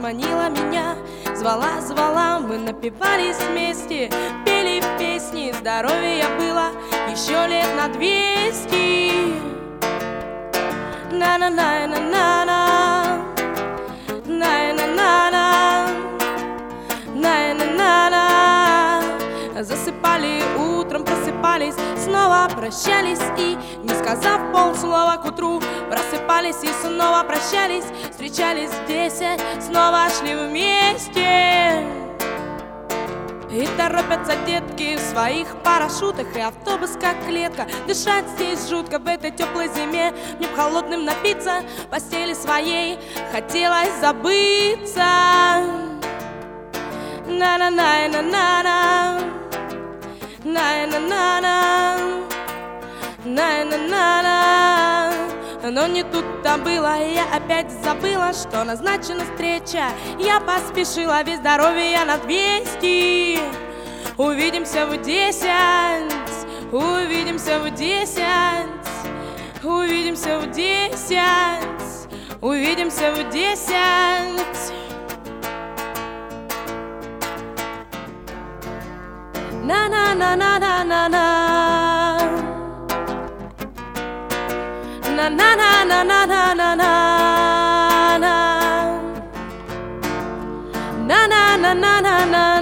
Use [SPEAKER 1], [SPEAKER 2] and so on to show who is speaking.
[SPEAKER 1] манила меня, звала, звала, мы напивались вместе, пели песни, здоровья было еще лет на 200. На-на-на-на-на-на, на-на-на-на, на-на-на-на. Засыпали утром, просыпались, снова прощались и, не сказав полслова, к утру просыпались и снова прощались. Встречались в 10, снова шли вместе. И торопятся детки в своих парашютах, и автобус как клетка. Дышать здесь жутко в этой теплой зиме. Мне б холодным напиться, в постели своей хотелось забыться. На-на-на-на-на-на, на-на-на-на, на-на-на-на. Но не тут-то было, я опять забыла, что назначена встреча. Я поспешила, весь здоровья на 200. Увидимся в 10, увидимся в 10, увидимся в 10, увидимся в 10. На-на-на-на-на-на-на, на-на-на-на-на-на-на, на-на-на-на-на-на.